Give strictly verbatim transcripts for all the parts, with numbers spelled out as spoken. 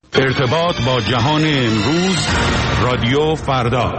ارتباط با جهان امروز، رادیو فردا.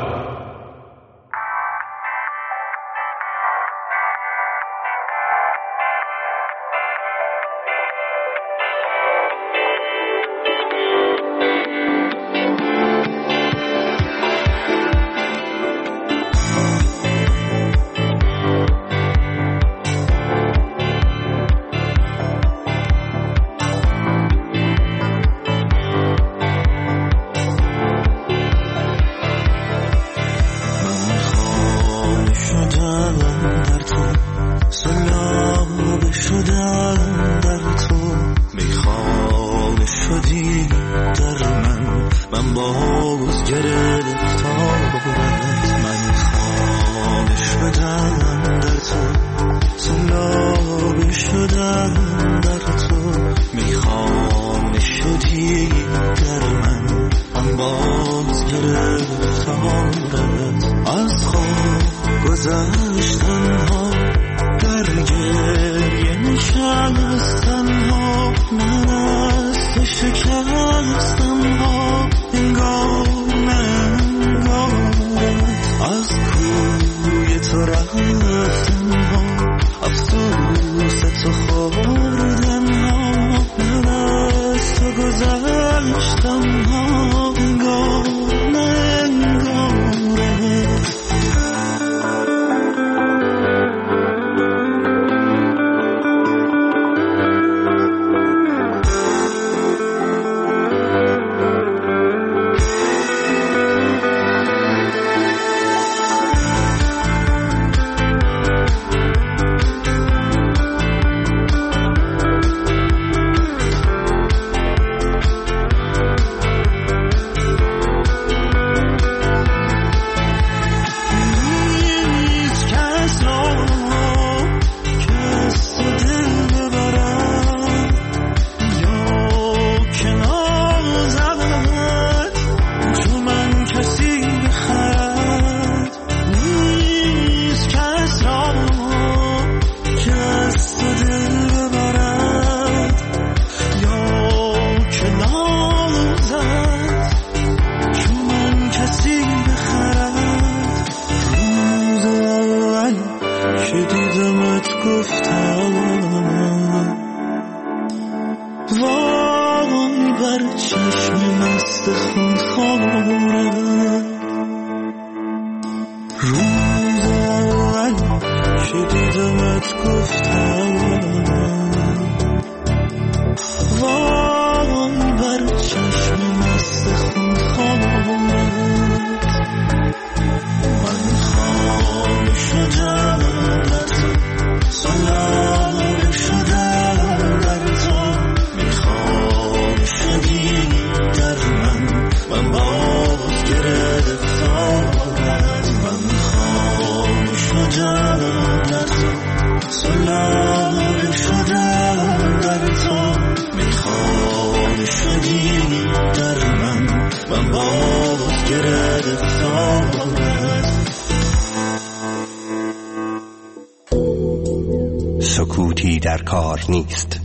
سکوتی در کار نیست.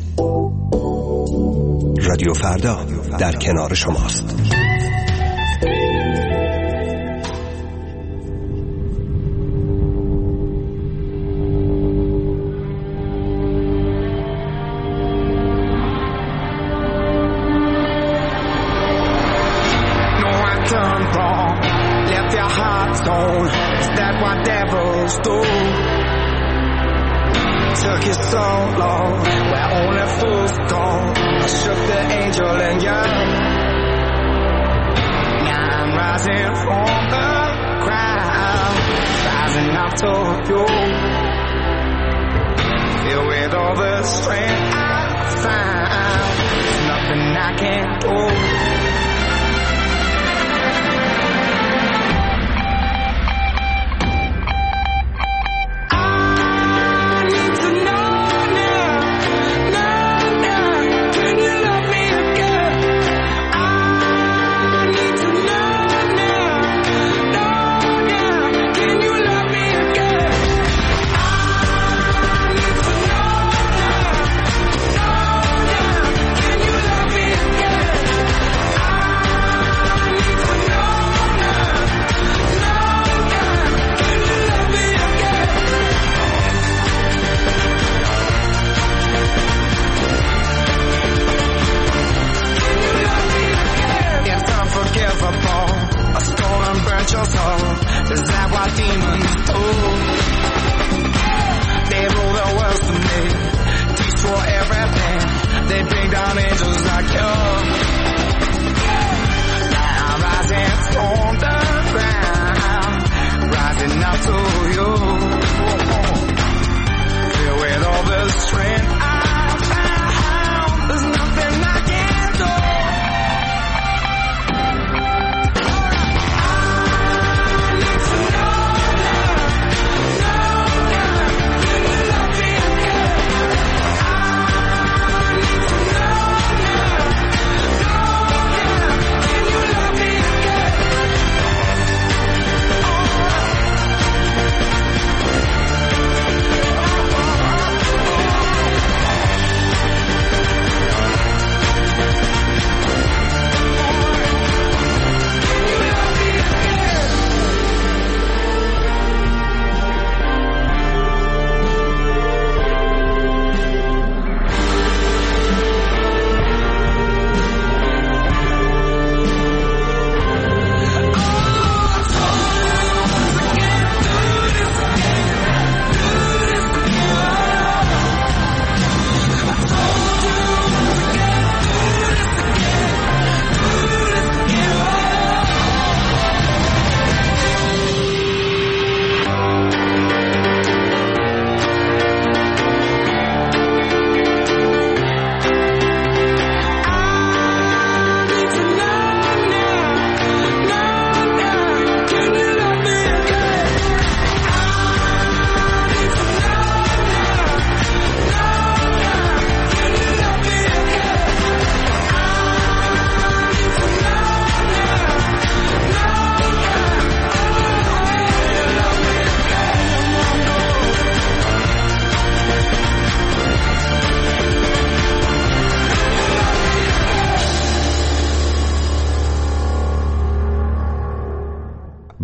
رادیو فردا در کنار شماست. Took you so long, where only fools go. I shook the angel and young. Now I'm rising from the ground, rising up to you. Filled with all the strength I found, there's nothing I can't do.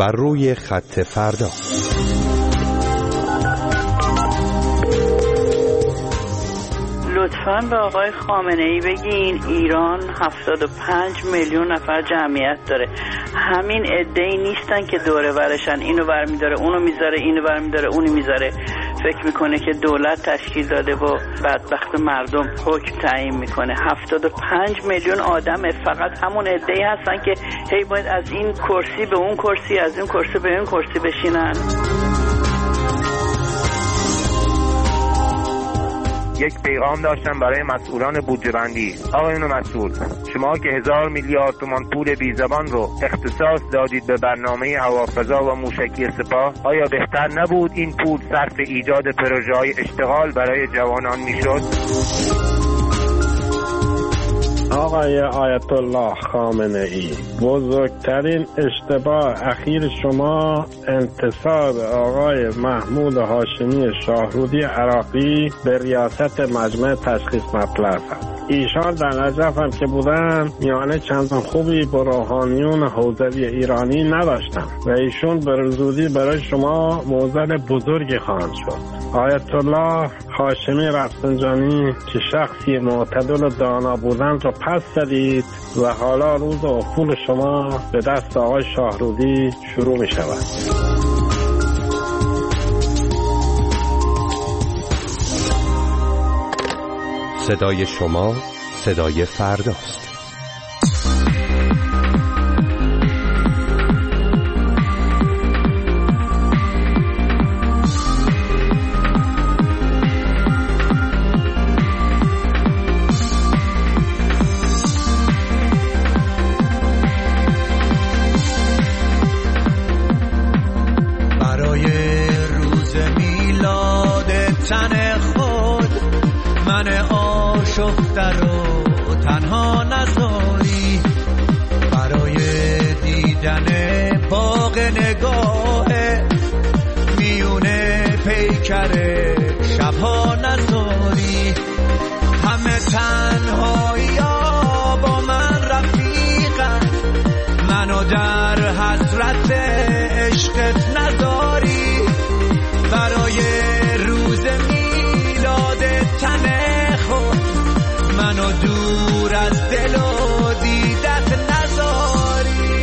بر روی خط فردا. لطفاً به آقای خامنه‌ای بگین ایران هفتاد و پنج میلیون نفر جمعیت داره. همین عده‌ای نیستن که دوره ورشن، اینو برمی‌داره اونو میذاره، اینو برمی‌داره اونو میذاره. فکر میکنه که دولت تشکیل داده و بدبخت مردم حکم تعیین میکنه. هفتاد و پنج میلیون آدمه، فقط همون عده‌ای هستن که هی باید از این کرسی به اون کرسی، از این کرسی به اون کرسی بشینن. یک پیغام داشتم برای مسئولان بودجه بندی. آقایون مسئول، شما که هزار میلیارد تومان پول بی زبان رو اختصاص دادید به برنامه هوافضا و موشکی سپاه، آیا بهتر نبود این پول صرف ایجاد پروژه‌های اشتغال برای جوانان میشد؟ آقای آیت الله خامنه ای، بزرگترین اشتباه اخیر شما انتصاب آقای محمود هاشمی شاهرودی عراقی به ریاست مجمع تشخیص مطلب است. ایشان در نجف هم که بودن میانه چندان خوبی با روحانیون حوزوی ایرانی نداشتن و ایشون به زودی برای شما موزل بزرگی خواهند شد. آیت الله هاشمی رفسنجانی که شخصی معتدل و دانا بودن رو پس زدید و حالا روز افول شما به دست آقای شاهرودی شروع می شود. صدای شما صدای فرداست. شفتر رو تنها نذاری، برای دیدن باغ نگاه میونه پیکر شبها نذاری. همه تنهایی ها با من رفیقن، منو در حسرت عشقت نذاری. برای روز میلاد تن خود منو دور از دل و دیدت نذاری.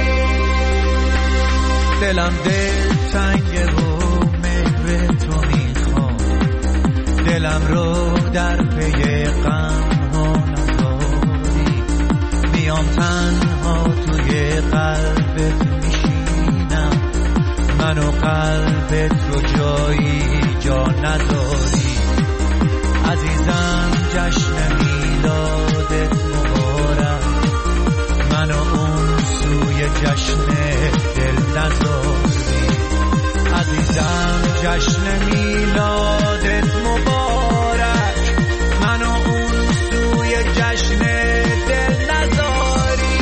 دلم دل تنگه و مهر تو میخوام، دلم رو در پی غم ها نذاری. میام تنها توی قلبت میشینم، منو قلبت رو جایی جا نذاری. عزیزم جشن میلادت مبارک، منو اون سوی جشن دل نذاری. عزیزم جشن میلادت مبارک، منو اون سوی جشن دل نذاری.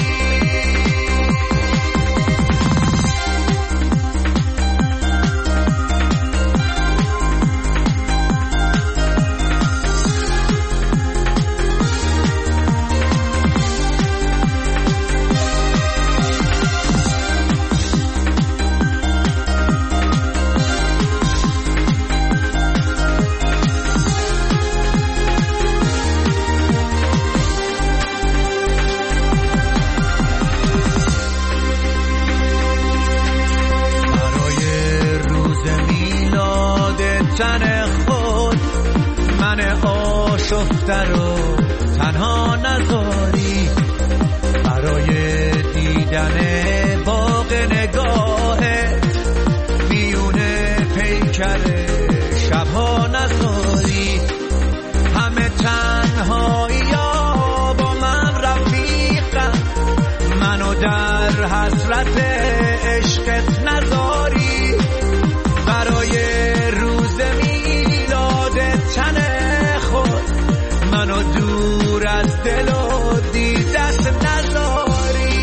تن خود من آشفته رو تنها نذاری، برای دیدن باغ نگاهت میونه پیکر شبها نذاری. همه تنهایی ها با من رفیقن، منو در حسرت عشقت نذاری. برای روز میلاد تن خود منو دور از دل و دیدت نذاری.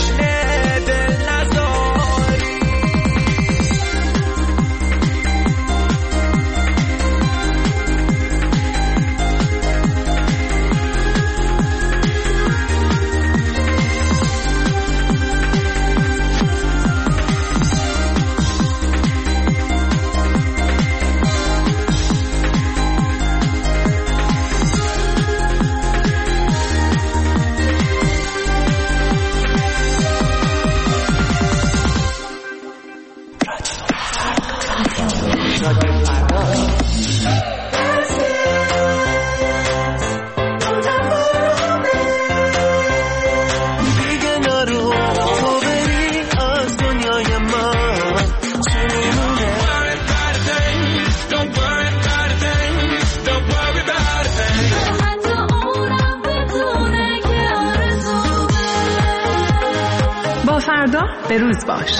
تشنه دل نذاری. با فردا به روز باش.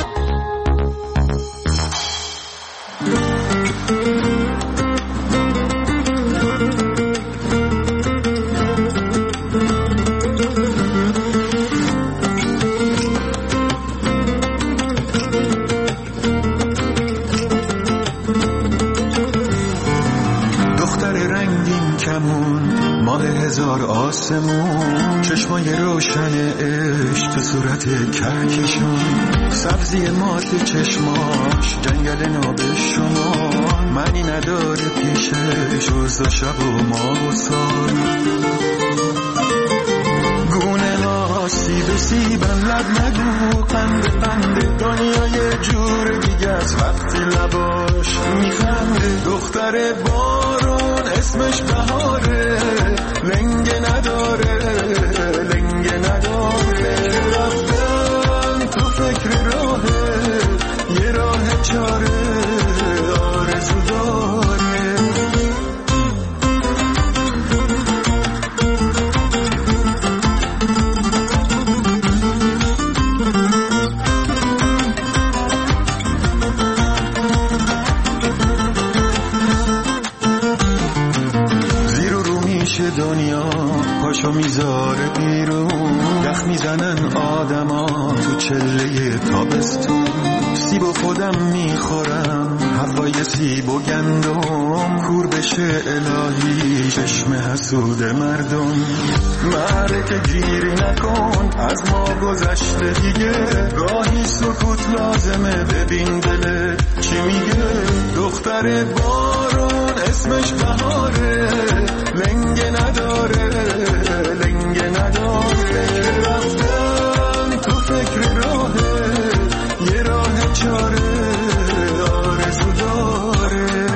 هزار آسمون، چشمای روشن عشق تو صورت کهکشون، سبزی مات چشماش جنگل نابشمار، معنی نداره پیشش روز و شب و ماه و سال. گونه ها سیب سیبن لب نگو، قند قند دنیای جور دیگه از وقتی لباش میخنده. دختر بارون اسمش بهاره، لنگه نداره لنگه نداره. رفتن تو فکر راهه، یه راه چاره آرزو داره. دنیا پاشو میذاره بیرون، یخ میزنن آدما تو چله تابستون. سیب و خودم میخورم هوای سیب و گندم، کور بشه الهی چشم حسود مردم. معرکه گیری نکن از ما گذشته دیگه، گاهی سکوت لازمه ببین دل چی میگه. دختر بارون اسمش بهاره، لنگه نداره لنگه نداره. رفتن تو فکر راهه، یه راه چاره آرزو داره.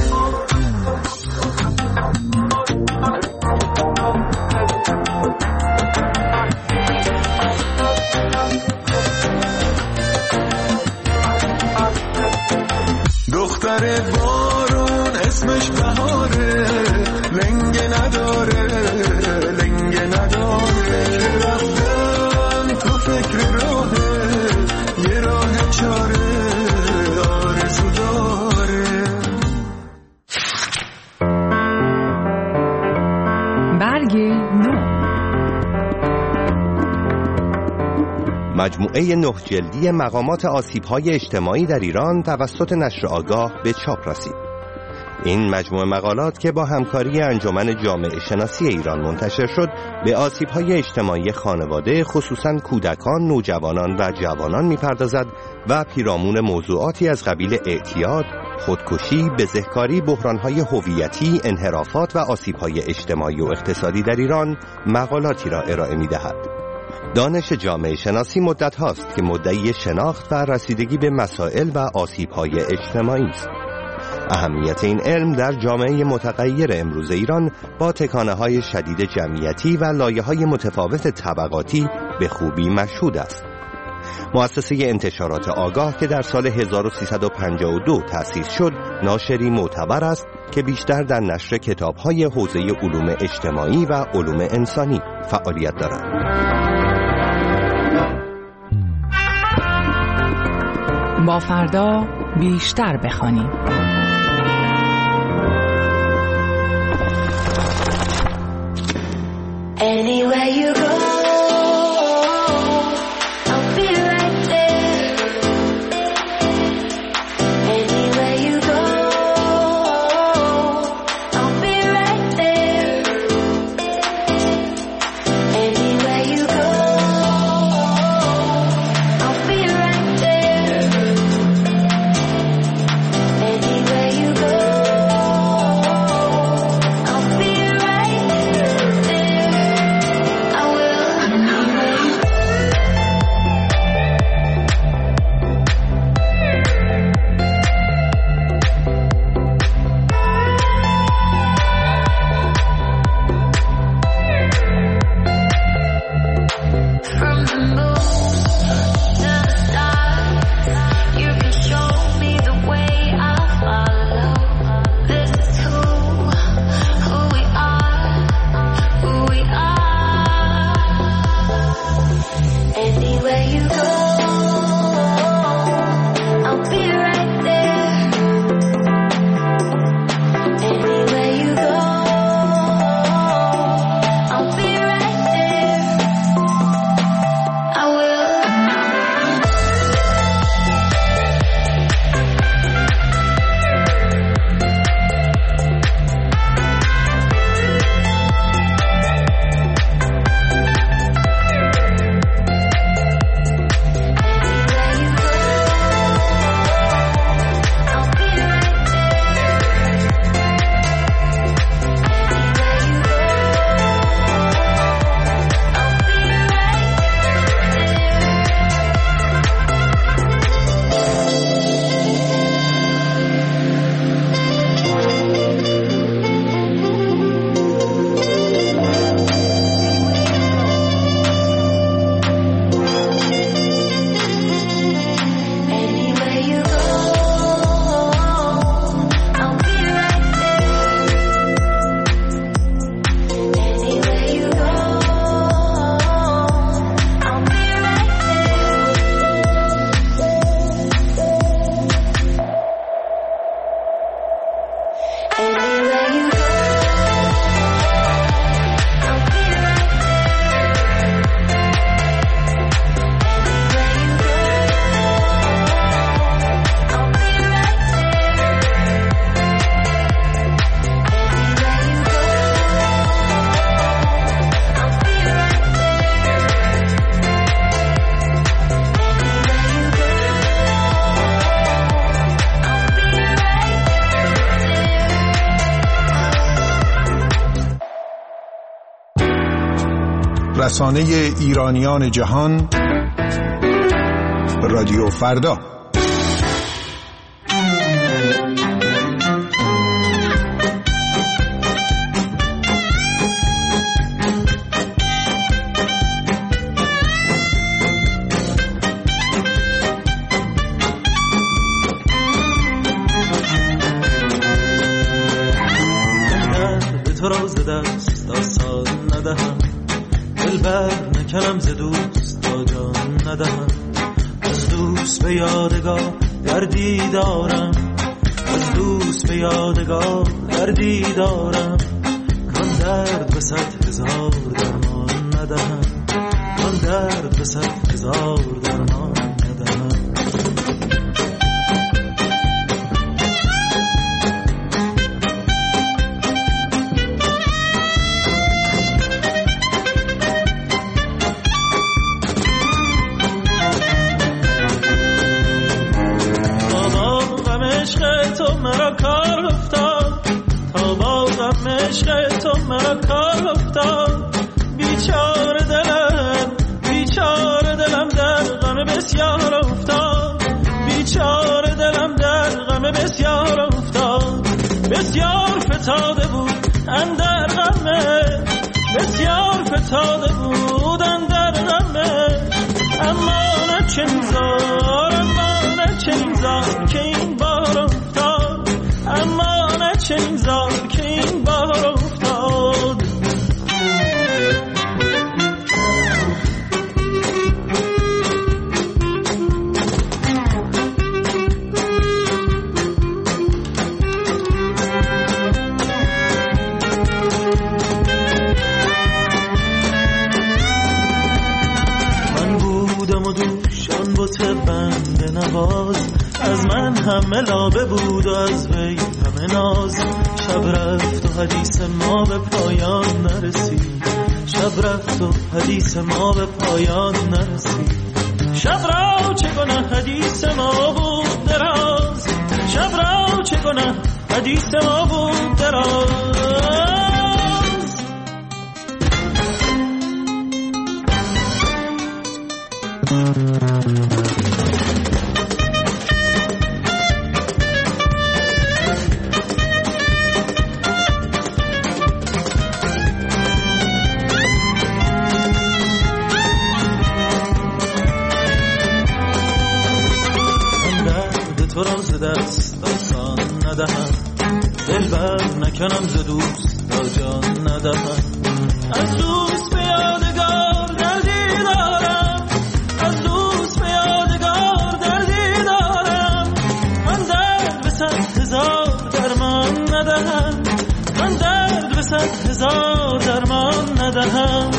دختر بارون اسمش بهاره، لنگه نداره لنگه نداره. رفتن تو فکر راهه، یه راه چاره آرزو داره. برگ نو، مجموعه نه جلدی مقامات آسیب‌های اجتماعی در ایران توسط نشر آگاه به چاپ رسید. این مجموعه مقالات که با همکاری انجمن جامعه شناسی ایران منتشر شد، به آسیب‌های اجتماعی خانواده خصوصاً کودکان، نوجوانان و جوانان می‌پردازد و پیرامون موضوعاتی از قبیل اعتیاد، خودکشی، بزهکاری، بحران‌های هویتی، انحرافات و آسیب‌های اجتماعی و اقتصادی در ایران مقالاتی را ارائه می‌دهد. دانش جامعه شناسی مدت هاست که مدعی شناخت و رسیدگی به مسائل و آسیب‌های اجتماعی است. اهمیت این علم در جامعه متغیر امروز ایران با تکانه‌های شدید جمعیتی و لایه‌های متفاوت طبقاتی به خوبی مشهود است. مؤسسه انتشارات آگاه که در سال هزار و سیصد و پنجاه و دو تأسیس شد، ناشری معتبر است که بیشتر در نشر کتاب‌های حوزه علوم اجتماعی و علوم انسانی فعالیت دارد. با فردا بیشتر بخوانیم. Anywhere you go, رسانه ایرانیان جهان، رادیو فردا. تو را ز دست آسان ندهم، دلبر نکنم ز دوست تا جان ندهم. از دوست به یادگار دردی دارم، از دوست به یادگار دردی دارم. کان درد به صد هزار درمان ندهم، کان درد به صد هزار درمان ندهم. تو مرا کار افتاد، تا با غم عشق تو مرا کار افتاد. بیچاره دلم، بیچاره دلم در غم بسیار افتاد، بیچاره دلم در غم بسیار افتاد. بسیار فتاده بود اندر غمه، بسیار فتاده بود اندر غمه. اما نه چنین زار، اما نه چنین زار که این بار افتاد، اما نه چنین زار که این بار افتاد. من بودم و دوشان بوت بنده نواز، از من همه لابه بود و از وی همه ناز. شب رفت و حدیث ما به پایان نرسید، شب رفت و حدیث ما به پایان نرسید. شب را چه گناه حدیث ما بود دراز، شب را چه گناه حدیث ما بود دراز. تو را ز دست آسان ندهم، دلبر نکنم ز دوست تا جان ندهم. از دوست به یادگار دردی دارم، از دوست به یادگار دردی دارم. من درد به صد هزار درمان ندهم، من درد به صد هزار درمان ندهم.